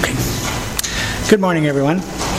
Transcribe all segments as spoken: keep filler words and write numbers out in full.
Okay. Good morning, everyone.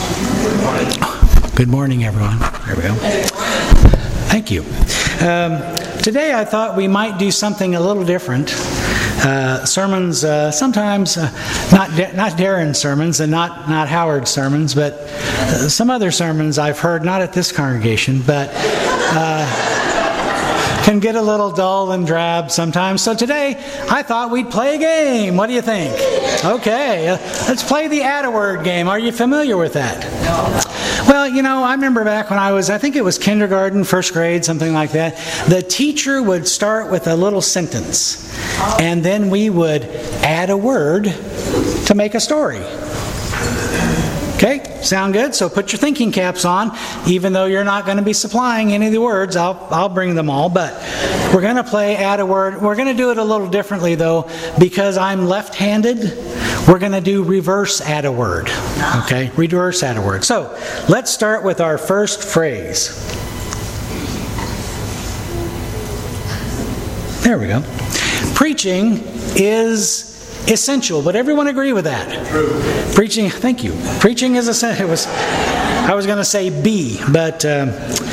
Good morning, everyone. There we go. Thank you. Um, today I thought we might do something a little different. Uh, sermons, uh, sometimes uh, not da- not Darren's sermons and not, not Howard's sermons, but uh, some other sermons I've heard, not at this congregation, but uh, can get a little dull and drab sometimes. So today I thought we'd play a game. What do you think? Okay, uh, let's play the Add a Word game. Are you familiar with that? No. Well, you know, I remember back when I was, I think it was kindergarten, first grade, something like that. The teacher would start with a little sentence, and then we would add a word to make a story. Okay, sound good? So put your thinking caps on. Even though you're not going to be supplying any of the words, I'll I'll bring them all. But we're going to play add a word. We're going to do it a little differently though, because I'm left-handed. We're going to do reverse add a word. Okay, reverse add a word. So let's start with our first phrase. There we go. Preaching is essential. Would everyone agree with that? True. Preaching, thank you. Preaching is essential. It was, I was going to say B, but um,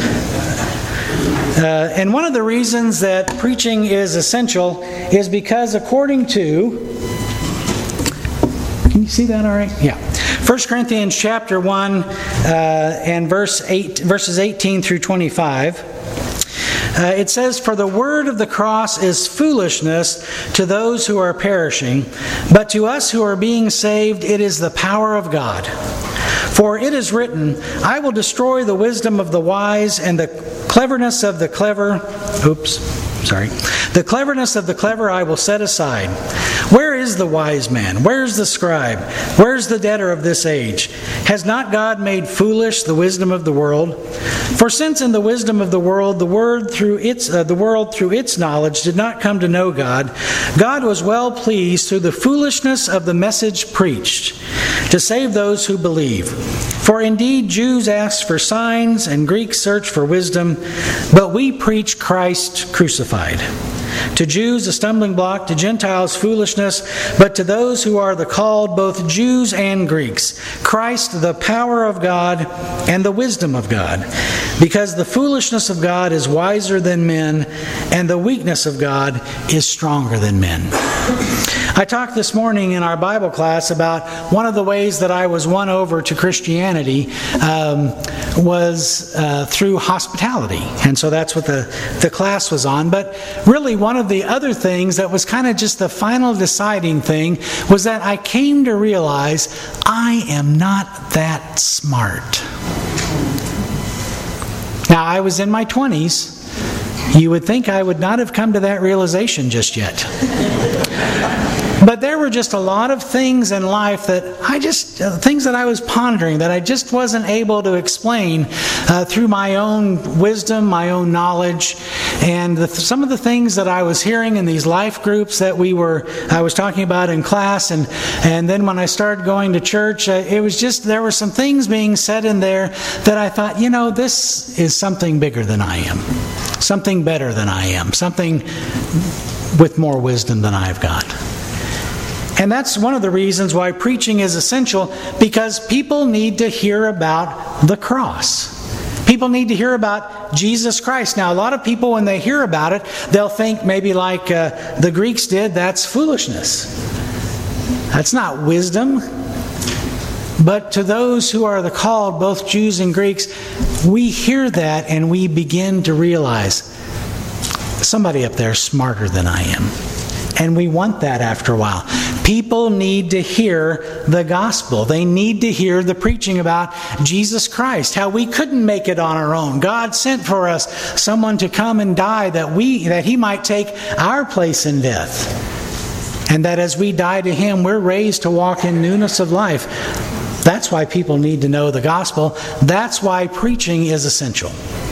uh, and one of the reasons that preaching is essential is because according to, can you see that all right? Yeah. First Corinthians chapter one uh, and verse eight, verses eighteen through twenty-five. Uh, it says, "For the word of the cross is foolishness to those who are perishing, but to us who are being saved it is the power of God. For it is written, I will destroy the wisdom of the wise and the cleverness of the clever." Oops, sorry. "The cleverness of the clever I will set aside. Where is the wise man? Where is the scribe? Where is the debtor of this age? Has not God made foolish the wisdom of the world? For since in the wisdom of the world, the word through its uh, the world through its knowledge did not come to know God, God was well pleased through the foolishness of the message preached to save those who believe. For indeed Jews ask for signs and Greeks search for wisdom, but we preach Christ crucified. To Jews a stumbling block, to Gentiles foolishness, but to those who are the called, both Jews and Greeks, Christ the power of God and the wisdom of God. Because the foolishness of God is wiser than men, and the weakness of God is stronger than men." I talked this morning in our Bible class about one of the ways that I was won over to Christianity um, was uh, through hospitality. And so that's what the, the class was on. But really one of the other things that was kind of just the final deciding thing was that I came to realize I am not that smart. Now, I was in my twenties. You would think I would not have come to that realization just yet. But there were just a lot of things in life that I just, uh, things that I was pondering that I just wasn't able to explain uh, through my own wisdom, my own knowledge, and the, some of the things that I was hearing in these life groups that we were, I was talking about in class, and and then when I started going to church, uh, it was just, there were some things being said in there that I thought, you know, this is something bigger than I am, something better than I am, something with more wisdom than I've got. And that's one of the reasons why preaching is essential, because people need to hear about the cross. People need to hear about Jesus Christ. Now, a lot of people, when they hear about it, they'll think maybe like uh, the Greeks did, that's foolishness. That's not wisdom. But to those who are the called, both Jews and Greeks, we hear that and we begin to realize somebody up there is smarter than I am. And we want that after a while. People need to hear the gospel. They need to hear the preaching about Jesus Christ, how we couldn't make it on our own. God sent for us someone to come and die that we that He might take our place in death. And that as we die to Him, we're raised to walk in newness of life. That's why people need to know the gospel. That's why preaching is essential.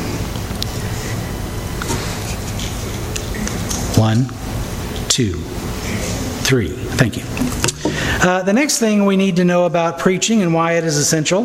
One, two, three. Thank you. Uh, the next thing we need to know about preaching and why it is essential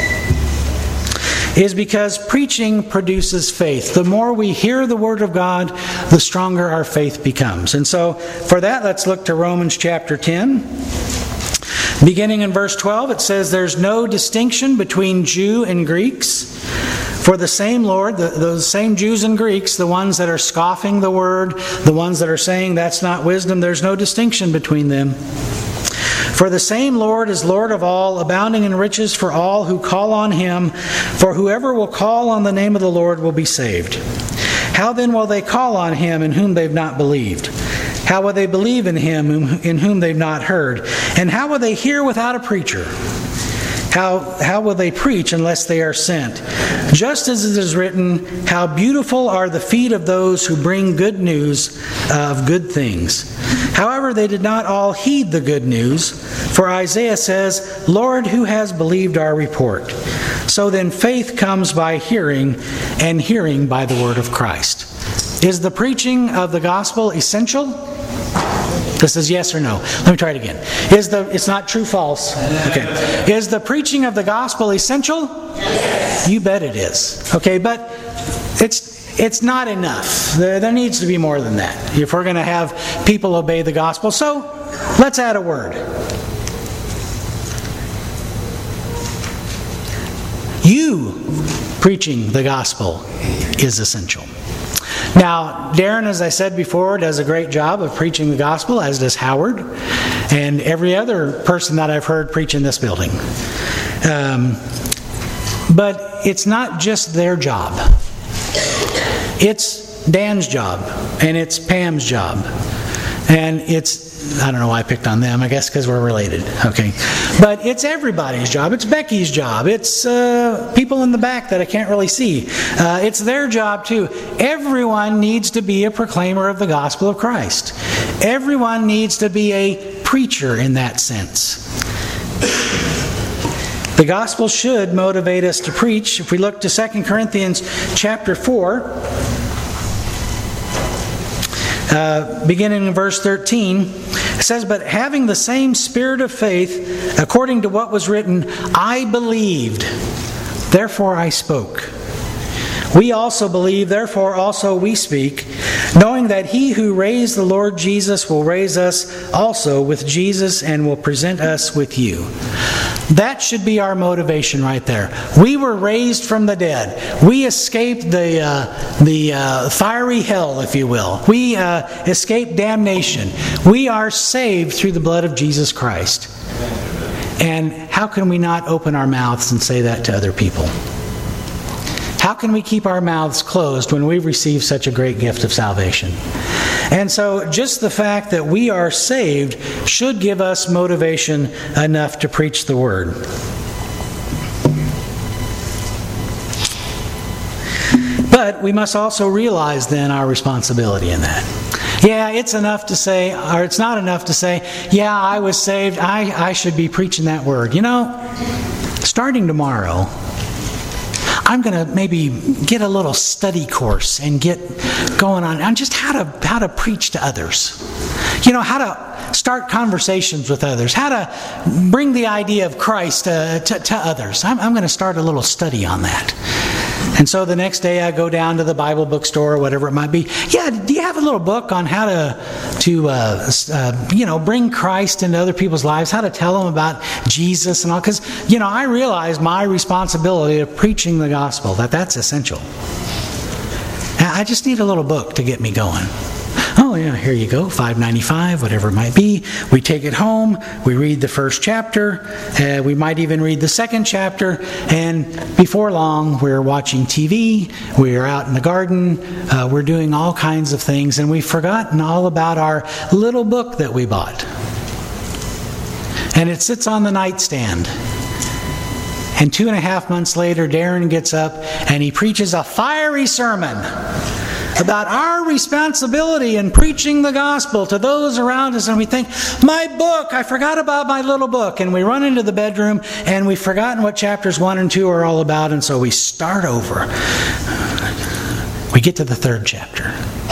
is because preaching produces faith. The more we hear the Word of God, the stronger our faith becomes. And so for that, let's look to Romans chapter ten. Beginning in verse twelve, it says, "There's no distinction between Jew and Greeks. For the same Lord," the, those same Jews and Greeks, the ones that are scoffing the word, the ones that are saying that's not wisdom, there's no distinction between them. "For the same Lord is Lord of all, abounding in riches for all who call on Him. For whoever will call on the name of the Lord will be saved. How then will they call on Him in whom they've not believed? How will they believe in Him in whom they've not heard? And how will they hear without a preacher? How, how will they preach unless they are sent? Just as it is written, how beautiful are the feet of those who bring good news of good things. However, they did not all heed the good news. For Isaiah says, 'Lord, who has believed our report?' So then faith comes by hearing, and hearing by the word of Christ." Is the preaching of the gospel essential? This is yes or no. Let me try it again. Is the it's not true, false. Okay. Is the preaching of the gospel essential? Yes. You bet it is. Okay, but it's it's not enough. There, there needs to be more than that if we're going to have people obey the gospel. So let's add a word. You preaching the gospel is essential. Now, Darren, as I said before, does a great job of preaching the gospel, as does Howard, and every other person that I've heard preach in this building. Um, but it's not just their job. It's Dan's job, and it's Pam's job, and it's, I don't know why I picked on them, I guess because we're related, okay. But it's everybody's job. It's Becky's job. It's uh, people in the back that I can't really see. Uh, it's their job too. Everyone needs to be a proclaimer of the gospel of Christ. Everyone needs to be a preacher in that sense. The gospel should motivate us to preach. If we look to Second Corinthians chapter four, Uh, beginning in verse thirteen, it says, "But having the same spirit of faith, according to what was written, I believed, therefore I spoke. We also believe, therefore also we speak, knowing that He who raised the Lord Jesus will raise us also with Jesus and will present us with you." That should be our motivation right there. We were raised from the dead. We escaped the uh, the uh, fiery hell, if you will. We uh, escaped damnation. We are saved through the blood of Jesus Christ. And how can we not open our mouths and say that to other people? How can we keep our mouths closed when we've received such a great gift of salvation? And so just the fact that we are saved should give us motivation enough to preach the word. But we must also realize then our responsibility in that. Yeah, it's enough to say, or it's not enough to say, yeah, I was saved, I, I should be preaching that word. You know, starting tomorrow, I'm going to maybe get a little study course and get going on on just how to how to preach to others. You know, how to start conversations with others. How to bring the idea of Christ uh, to, to others. I'm, I'm going to start a little study on that. And so the next day I go down to the Bible bookstore or whatever it might be. Yeah, do you have a little book on how to, to uh, uh, you know, bring Christ into other people's lives? How to tell them about Jesus and all? Because, you know, I realize my responsibility of preaching the gospel, that that's essential. I just need a little book to get me going. Oh yeah, here you go, five ninety-five, whatever it might be. We take it home, we read the first chapter, uh, we might even read the second chapter, and before long we're watching T V, we're out in the garden, uh, we're doing all kinds of things, and we've forgotten all about our little book that we bought. And it sits on the nightstand. And two and a half months later, Darren gets up and he preaches a fiery sermon about our responsibility in preaching the gospel to those around us. And we think, my book, I forgot about my little book. And we run into the bedroom and we've forgotten what chapters one and two are all about. And so we start over. We get to the third chapter.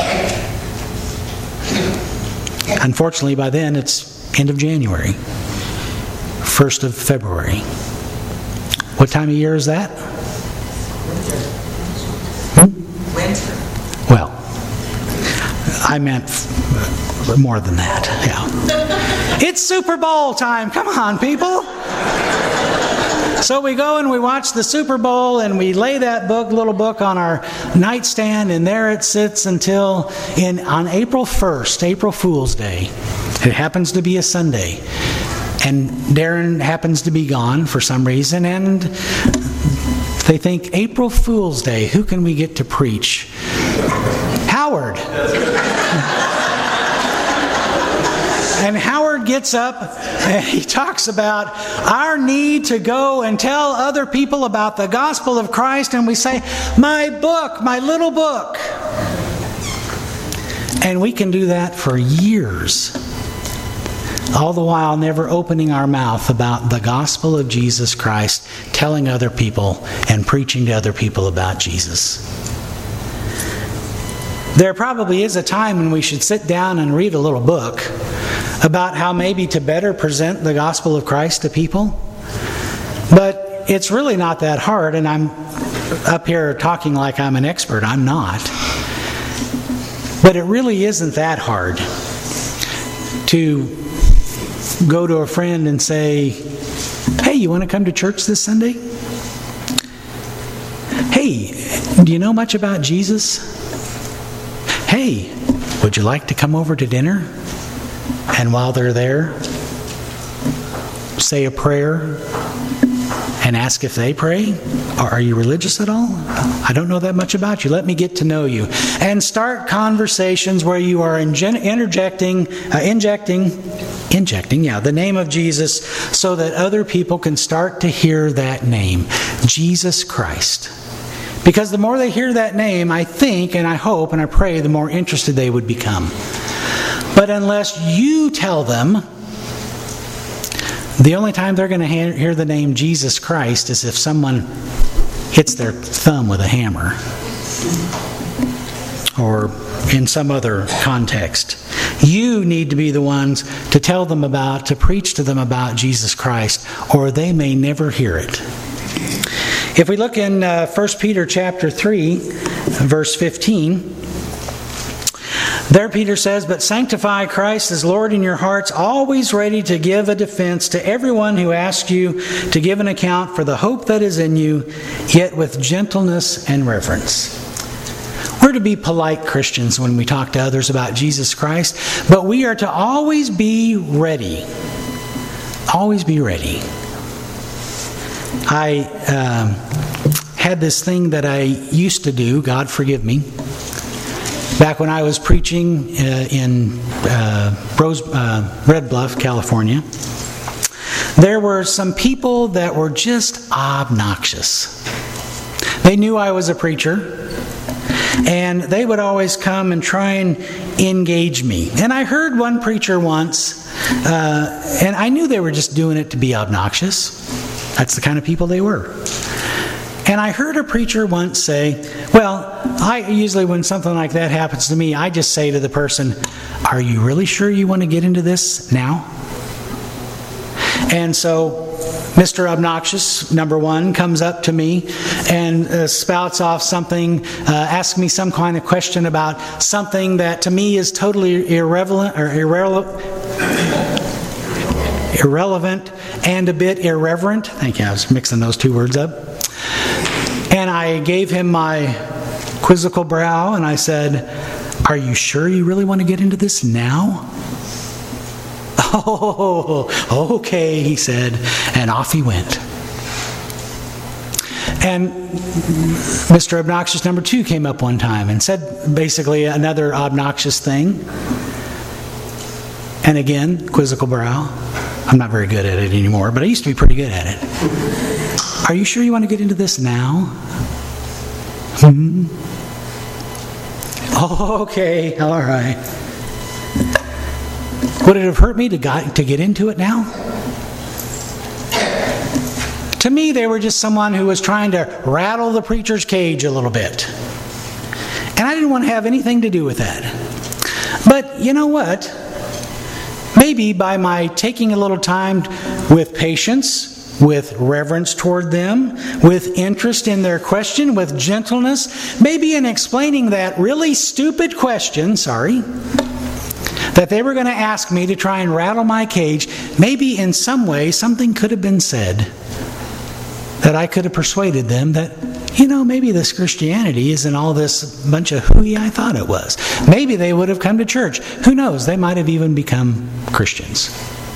Unfortunately, by then it's end of January, first of February. What time of year is that? Winter. Well, I meant more than that, yeah. It's Super Bowl time. Come on, people. So we go and we watch the Super Bowl, and we lay that book, little book on our nightstand, and there it sits until in on April first, April Fool's Day. It happens to be a Sunday. And Darren happens to be gone for some reason, and they think, April Fool's Day, who can we get to preach? Howard. And Howard gets up and he talks about our need to go and tell other people about the gospel of Christ. And we say, my book, my little book. And we can do that for years. All the while never opening our mouth about the gospel of Jesus Christ, telling other people and preaching to other people about Jesus. There probably is a time when we should sit down and read a little book about how maybe to better present the gospel of Christ to people. But it's really not that hard, and I'm up here talking like I'm an expert. I'm not. But it really isn't that hard to go to a friend and say, hey, you want to come to church this Sunday? Hey, do you know much about Jesus? Hey, would you like to come over to dinner? And while they're there, say a prayer and ask if they pray. Are you religious at all? I don't know that much about you. Let me get to know you. And start conversations where you are inge- interjecting, uh, injecting, injecting, yeah, the name of Jesus, so that other people can start to hear that name, Jesus Christ. Because the more they hear that name, I think and I hope and I pray, the more interested they would become. But unless you tell them, the only time they're going to hear the name Jesus Christ is if someone hits their thumb with a hammer or in some other context. You need to be the ones to tell them about, to preach to them about Jesus Christ, or they may never hear it. If we look in uh, First Peter chapter three, verse fifteen, there Peter says, but sanctify Christ as Lord in your hearts, always ready to give a defense to everyone who asks you to give an account for the hope that is in you, yet with gentleness and reverence. We're to be polite Christians when we talk to others about Jesus Christ, but we are to always be ready. Always be ready. I um, had this thing that I used to do, God forgive me, back when I was preaching uh, in uh, Rose, uh, Red Bluff, California. There were some people that were just obnoxious. They knew I was a preacher, and they would always come and try and engage me. And I heard one preacher once, uh, and I knew they were just doing it to be obnoxious. That's the kind of people they were. And I heard a preacher once say, well, I usually when something like that happens to me, I just say to the person, are you really sure you want to get into this now? And so Mister Obnoxious, number one, comes up to me and uh, spouts off something, uh, asks me some kind of question about something that to me is totally irrelevant or irrelevant. irrelevant and a bit irreverent. Thank you. I was mixing those two words up. And I gave him my quizzical brow and I said, are you sure you really want to get into this now? Oh, okay, he said. And off he went. And Mister Obnoxious number two came up one time and said basically another obnoxious thing. And again, quizzical brow. I'm not very good at it anymore, but I used to be pretty good at it. Are you sure you want to get into this now? Hmm? Oh, okay, all right. Would it have hurt me to, got, to get into it now? To me, they were just someone who was trying to rattle the preacher's cage a little bit. And I didn't want to have anything to do with that. But you know what? Maybe by my taking a little time with patience with reverence toward them, with interest in their question, with gentleness, maybe in explaining that really stupid question, sorry, that they were going to ask me to try and rattle my cage. Maybe in some way something could have been said that I could have persuaded them that, you know, maybe this Christianity isn't all this bunch of hooey I thought it was. Maybe they would have come to church. Who knows? They might have even become Christians.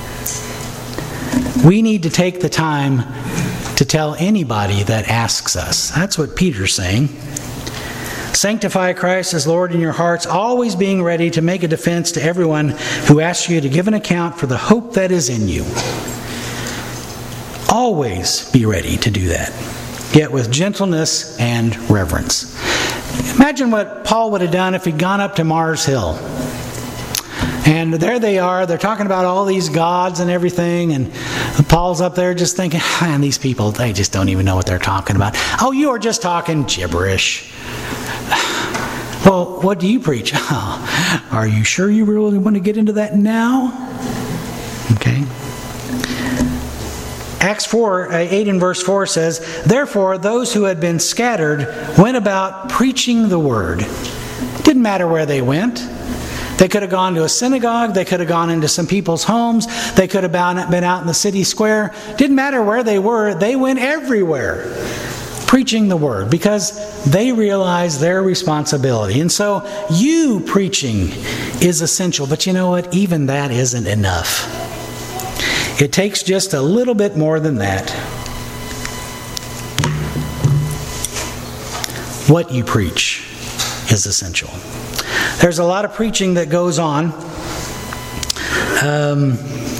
We need to take the time to tell anybody that asks us. That's what Peter's saying. Sanctify Christ as Lord in your hearts, always being ready to make a defense to everyone who asks you to give an account for the hope that is in you. Always be ready to do that, yet with gentleness and reverence. Imagine what Paul would have done if he'd gone up to Mars Hill. And there they are, they're talking about all these gods and everything, and Paul's up there just thinking, man, these people, they just don't even know what they're talking about. Oh, you are just talking gibberish. Well, what do you preach? Oh, are you sure you really want to get into that now? Okay. Acts four, eight and verse four says, therefore those who had been scattered went about preaching the word. Didn't matter where they went. They could have gone to a synagogue. They could have gone into some people's homes. They could have been out in the city square. Didn't matter where they were. They went everywhere preaching the word because they realized their responsibility. And so you preaching is essential. But you know what? Even that isn't enough. It takes just a little bit more than that. What you preach is essential. There's a lot of preaching that goes on. Um,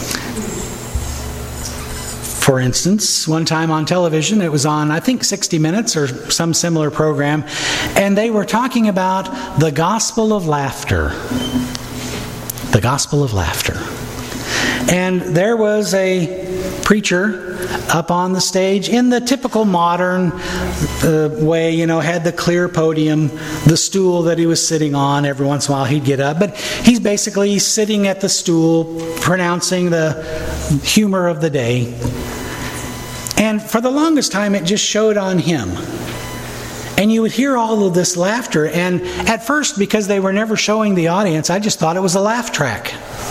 for instance, one time on television, it was on, I think, sixty minutes or some similar program, and they were talking about the gospel of laughter. The gospel of laughter. And there was a preacher up on the stage in the typical modern uh, way, you know, had the clear podium, the stool that he was sitting on. Every once in a while he'd get up. But he's basically sitting at the stool, pronouncing the humor of the day. And for the longest time, it just showed on him. And you would hear all of this laughter. And at first, because they were never showing the audience, I just thought it was a laugh track.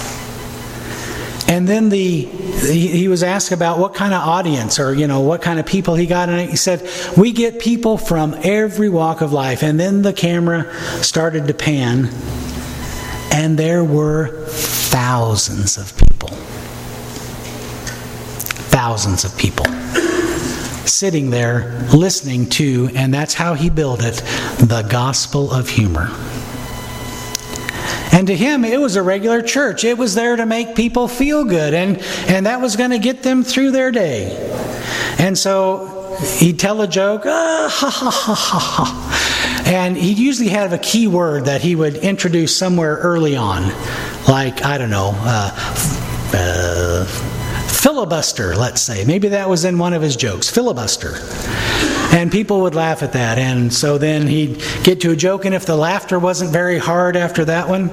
And then the he, he was asked about what kind of audience or, you know, what kind of people he got. And he said, we get people from every walk of life. And then the camera started to pan. And there were thousands of people. Thousands of people sitting there listening to, and that's how he billed it, the gospel of humor. And to him, it was a regular church. It was there to make people feel good, and, and that was going to get them through their day. And so he'd tell a joke, ah, ha, ha, ha, ha, ha. And he usually had a key word that he would introduce somewhere early on. Like, I don't know, uh, uh, filibuster, let's say. Maybe that was in one of his jokes, filibuster. And people would laugh at that. And so then he'd get to a joke, and if the laughter wasn't very hard after that one,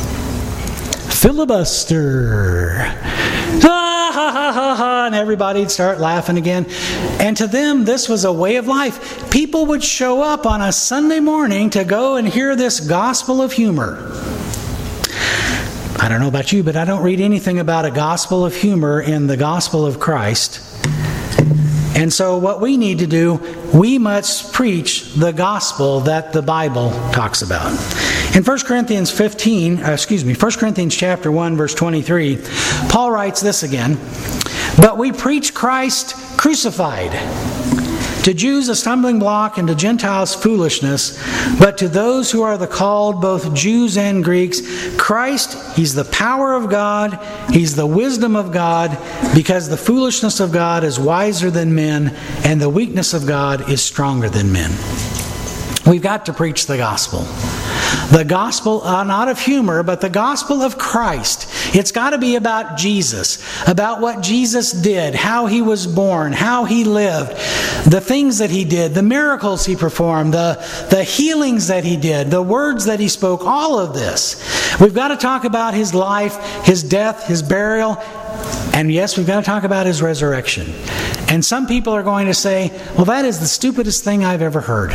filibuster. Ha, ha, ha, ha, ha, and everybody'd start laughing again. And to them, this was a way of life. People would show up on a Sunday morning to go and hear this gospel of humor. I don't know about you, but I don't read anything about a gospel of humor in the gospel of Christ. And so what we need to do, we must preach the gospel that the Bible talks about. In First Corinthians fifteen, uh, excuse me, First Corinthians chapter one, verse twenty-three, Paul writes this again, but we preach Christ crucified. To Jews a stumbling block, and to Gentiles foolishness, but to those who are the called, both Jews and Greeks, Christ, He's the power of God, He's the wisdom of God, because the foolishness of God is wiser than men, and the weakness of God is stronger than men. We've got to preach the gospel. The gospel, uh, not of humor, but the gospel of Christ. It's got to be about Jesus, about what Jesus did, how He was born, how He lived, the things that He did, the miracles He performed, the, the healings that He did, the words that He spoke, all of this. We've got to talk about His life, His death, His burial, and yes, we've got to talk about His resurrection. And some people are going to say, well, that is the stupidest thing I've ever heard.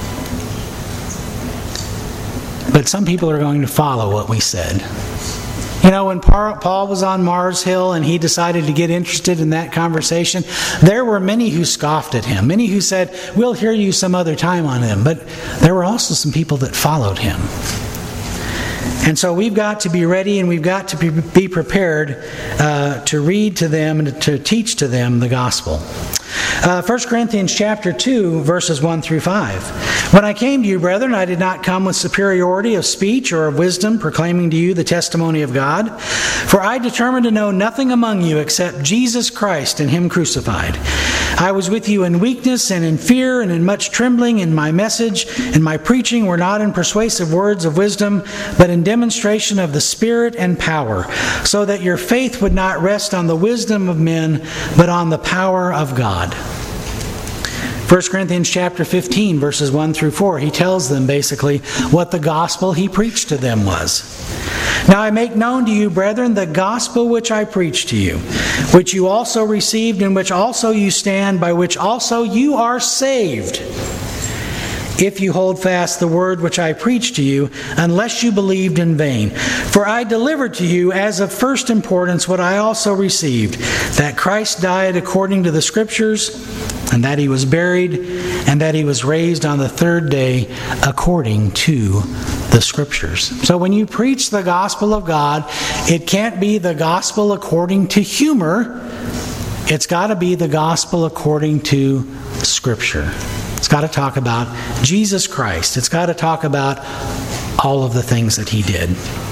But some people are going to follow what we said. You know, when Paul was on Mars Hill and he decided to get interested in that conversation, there were many who scoffed at him. Many who said, we'll hear you some other time on him. But there were also some people that followed him. And so we've got to be ready and we've got to be, be prepared uh, to read to them and to teach to them the gospel. Uh, First Corinthians chapter two, verses one through five. When I came to you, brethren, I did not come with superiority of speech or of wisdom, proclaiming to you the testimony of God. For I determined to know nothing among you except Jesus Christ and Him crucified. I was with you in weakness and in fear and in much trembling, and my message and my preaching were not in persuasive words of wisdom, but in demonstration of the Spirit and power, so that your faith would not rest on the wisdom of men, but on the power of God. First Corinthians chapter fifteen, verses one through four, he tells them basically what the gospel he preached to them was. Now I make known to you, brethren, the gospel which I preached to you, which you also received, in which also you stand, by which also you are saved, if you hold fast the word which I preached to you, unless you believed in vain. For I delivered to you as of first importance what I also received, that Christ died according to the Scriptures, and that He was buried, and that He was raised on the third day according to the Scriptures. So when you preach the gospel of God, it can't be the gospel according to humor. It's got to be the gospel according to Scripture. It's got to talk about Jesus Christ. It's got to talk about all of the things that He did.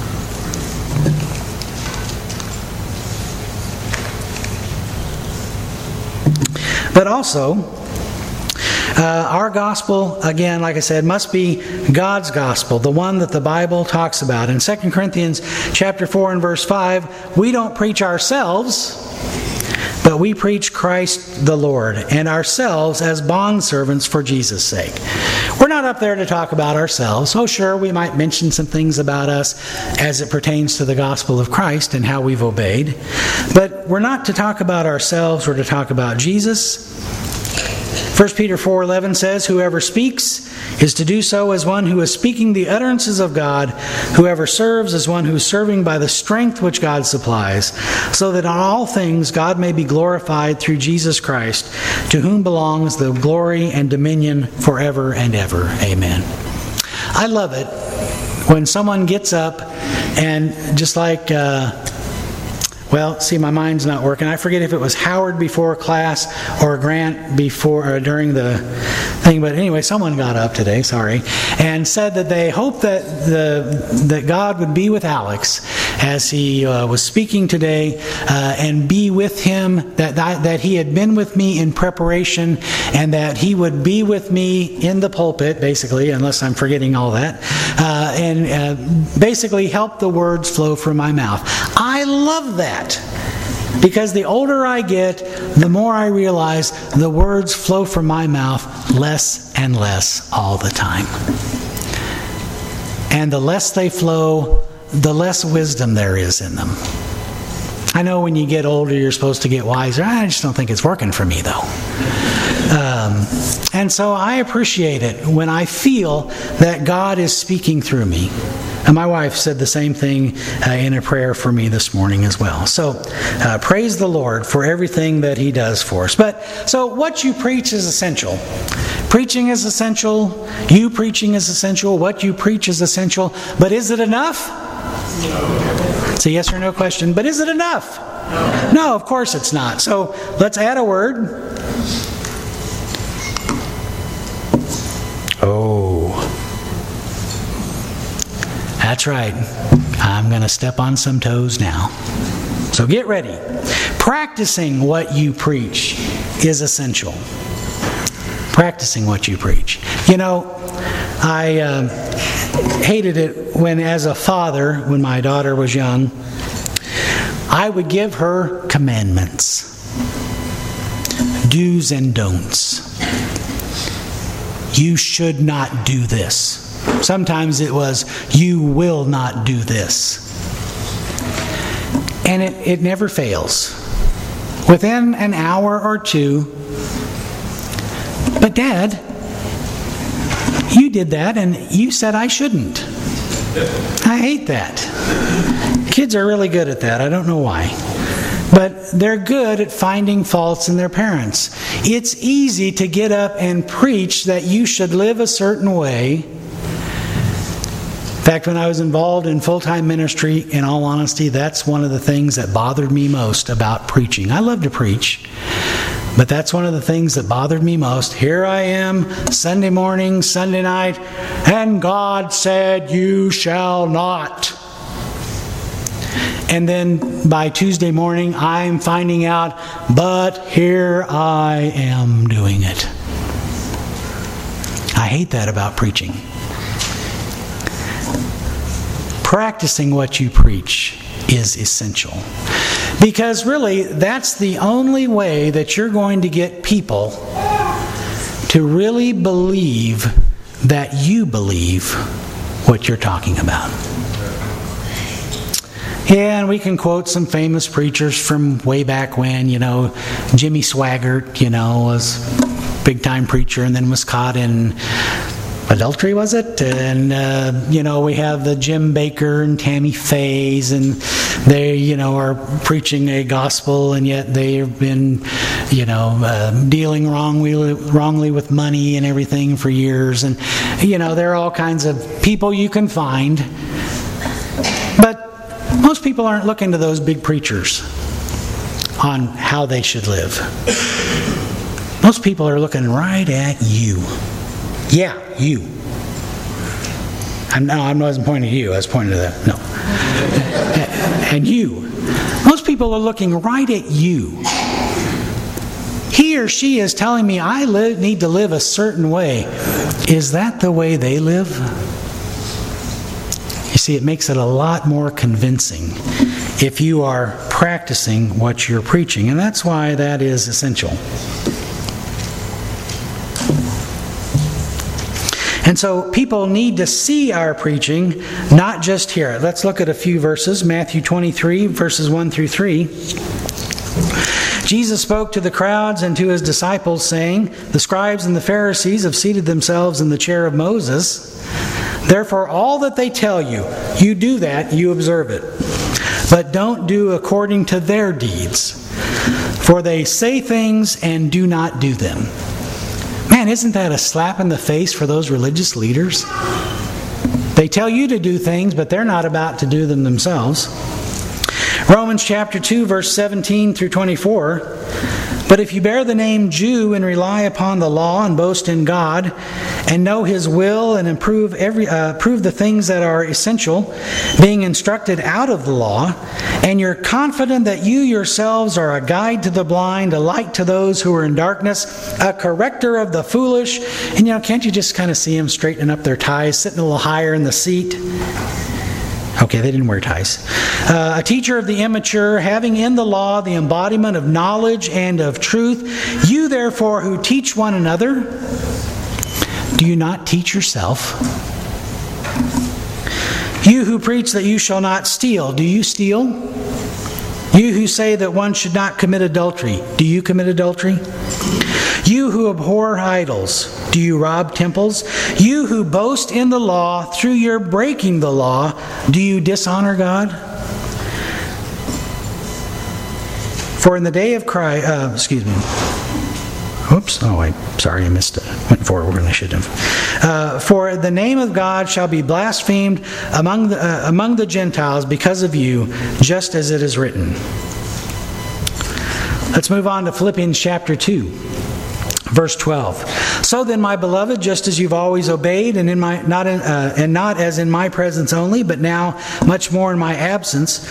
But also, uh, our gospel, again, like I said, must be God's gospel, the one that the Bible talks about. In Second Corinthians chapter four and verse five, we don't preach ourselves, but we preach Christ the Lord, and ourselves as bondservants for Jesus' sake. We're not up there to talk about ourselves. Oh, sure, we might mention some things about us as it pertains to the gospel of Christ and how we've obeyed. But we're not to talk about ourselves. We're to talk about Jesus. First Peter four eleven says, whoever speaks is to do so as one who is speaking the utterances of God. Whoever serves is one who is serving by the strength which God supplies, so that in all things God may be glorified through Jesus Christ, to whom belongs the glory and dominion forever and ever. Amen. I love it when someone gets up and just like... Uh, Well, see, my mind's not working. I forget if it was Howard before class or Grant before or during the thing. But anyway, someone got up today, sorry, and said that they hoped that the that God would be with Alex as he uh, was speaking today, uh, and be with him, that, that that he had been with me in preparation, and that he would be with me in the pulpit, basically, unless I'm forgetting all that, uh, and uh, basically help the words flow from my mouth. I love that. Because the older I get, the more I realize the words flow from my mouth less and less all the time. And the less they flow, the less wisdom there is in them. I know when you get older, you're supposed to get wiser. I just don't think it's working for me, though. Um, and so I appreciate it when I feel that God is speaking through me. And my wife said the same thing uh, in a prayer for me this morning as well. So uh, praise the Lord for everything that He does for us. But so what you preach is essential. Preaching is essential. You preaching is essential. What you preach is essential. But is it enough? No. It's a yes or no question. But is it enough? No. No, of course it's not. So let's add a word. Oh. That's right. I'm going to step on some toes now. So get ready. Practicing what you preach is essential. Practicing what you preach. You know, I uh, hated it when, as a father, when my daughter was young, I would give her commandments. Do's and don'ts. You should not do this. Sometimes it was, you will not do this. And it, it never fails. within an hour or two. But Dad, you did that and you said I shouldn't. I hate that. Kids are really good at that. I don't know why. But they're good at finding faults in their parents. It's easy to get up and preach that you should live a certain way. In fact, when I was involved in full-time ministry, in all honesty, that's one of the things that bothered me most about preaching. I love to preach, but that's one of the things that bothered me most. Here I am, Sunday morning, Sunday night, and God said, "You shall not." And then by Tuesday morning, I'm finding out, but here I am doing it. I hate that about preaching. Practicing what you preach is essential. Because really, that's the only way that you're going to get people to really believe that you believe what you're talking about. Yeah, and we can quote some famous preachers from way back when. You know, Jimmy Swaggart, you know, was a big-time preacher and then was caught in adultery, was it? And, uh, you know, we have the Jim Bakker and Tammy Faye's, and they, you know, are preaching a gospel, and yet they have been, you know, uh, dealing wrongly, wrongly with money and everything for years. And, you know, there are all kinds of people you can find. But most people aren't looking to those big preachers on how they should live. Most people are looking right at you. Yeah, you. I'm, no, I wasn't pointing to you. I was pointing to that. No. And you. Most people are looking right at you. He or she is telling me I live, need to live a certain way. Is that the way they live? You see, it makes it a lot more convincing if you are practicing what you're preaching. And that's why that is essential. And so people need to see our preaching, not just hear it. Let's look at a few verses. Matthew twenty-three, verses one through three. Jesus spoke to the crowds and to his disciples, saying, "The scribes and the Pharisees have seated themselves in the chair of Moses. Therefore, all that they tell you, you do that, you observe it. But don't do according to their deeds. For they say things and do not do them." Man, isn't that a slap in the face for those religious leaders? They tell you to do things, but they're not about to do them themselves. Romans chapter two, verse seventeen through twenty-four. "But if you bear the name Jew and rely upon the law and boast in God and know His will and improve every uh, prove the things that are essential, being instructed out of the law, and you're confident that you yourselves are a guide to the blind, a light to those who are in darkness, a corrector of the foolish," and you know, can't you just kind of see them straightening up their ties, sitting a little higher in the seat? Okay, they didn't wear ties. Uh, "a teacher of the immature, having in the law the embodiment of knowledge and of truth. You therefore who teach one another, do you not teach yourself? You who preach that you shall not steal, do you steal? You who say that one should not commit adultery, do you commit adultery? You who abhor idols, do you rob temples? You who boast in the law, through your breaking the law, do you dishonor God? For in the day of Christ, uh, excuse me. Oops, oh, I sorry, I missed it. Went forward when I should have. Uh, for the name of God shall be blasphemed among the, uh, among the Gentiles because of you, just as it is written. Let's move on to Philippians chapter two. Verse twelve. "So then, my beloved, just as you've always obeyed, and in my not in, uh, and not as in my presence only, but now much more in my absence."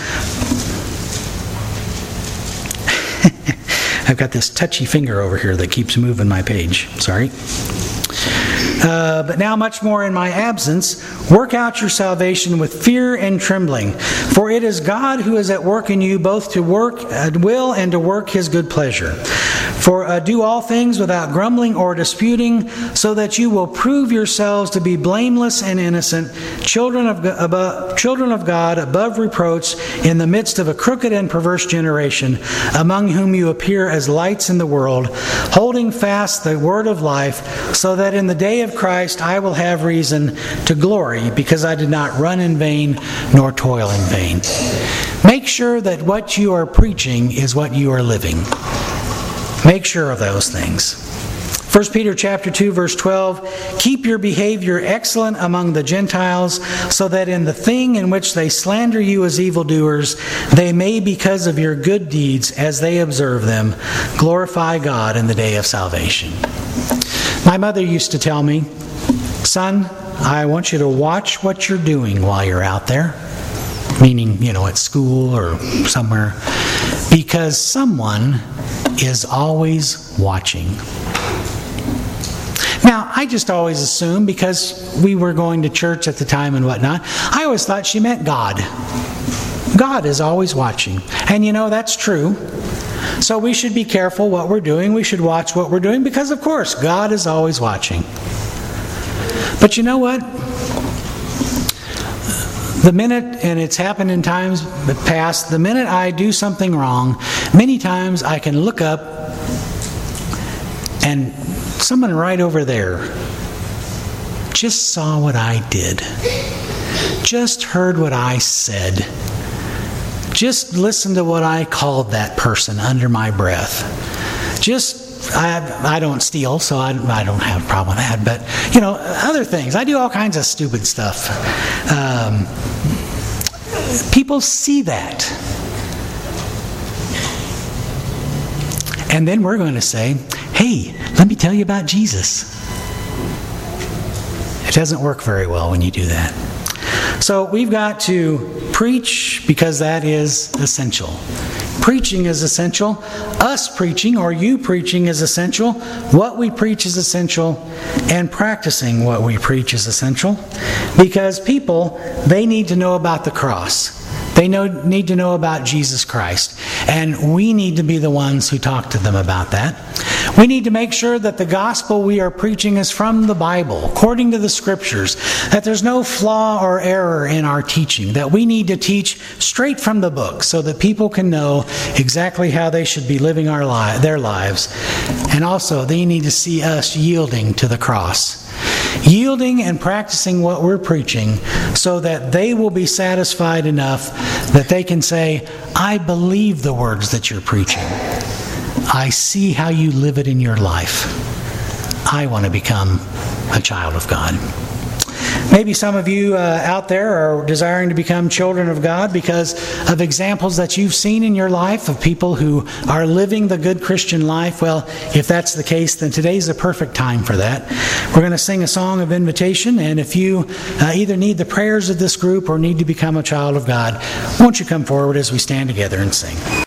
I've got this touchy finger over here that keeps moving my page. Sorry. Uh, "but now much more in my absence, work out your salvation with fear and trembling. For it is God who is at work in you, both to work at will and to work His good pleasure. For uh, do all things without grumbling or disputing, so that you will prove yourselves to be blameless and innocent, children of, above, children of God, above reproach, in the midst of a crooked and perverse generation, among whom you appear as lights in the world, holding fast the word of life, so that in the day of Christ I will have reason to glory, because I did not run in vain nor toil in vain. Make sure that what you are preaching is what you are living. Make sure of those things. First Peter chapter two, verse twelve, keep your behavior excellent among the Gentiles, so that in the thing in which they slander you as evildoers, they may, because of your good deeds, as they observe them, glorify God in the day of salvation. My mother used to tell me, son, I want you to watch what you're doing while you're out there. Meaning, you know, at school or somewhere. Because someone is always watching. Now, I just always assumed, because we were going to church at the time and whatnot, I always thought she meant God. God is always watching. And you know, that's true. So we should be careful what we're doing. We should watch what we're doing, because of course, God is always watching. But you know what? The minute, and it's happened in times past, the minute I do something wrong, many times I can look up and someone right over there just saw what I did, just heard what I said, just listened to what I called that person under my breath. Just I, I don't steal, so I, I don't have a problem with that. But, you know, other things. I do all kinds of stupid stuff. Um, people see that. And then we're going to say, hey, let me tell you about Jesus. It doesn't work very well when you do that. So we've got to preach, because that is essential. Preaching is essential. Us preaching, or you preaching, is essential. What we preach is essential. And practicing what we preach is essential. Because people, they need to know about the cross. They know, need to know about Jesus Christ. And we need to be the ones who talk to them about that. We need to make sure that the gospel we are preaching is from the Bible, according to the Scriptures, that there's no flaw or error in our teaching, that we need to teach straight from the book so that people can know exactly how they should be living our li- their lives. And also, they need to see us yielding to the cross. Yielding and practicing what we're preaching, so that they will be satisfied enough that they can say, I believe the words that you're preaching. I see how you live it in your life. I want to become a child of God. Maybe some of you uh, out there are desiring to become children of God because of examples that you've seen in your life of people who are living the good Christian life. Well, if that's the case, then today's the perfect time for that. We're going to sing a song of invitation, and if you uh, either need the prayers of this group or need to become a child of God, won't you come forward as we stand together and sing?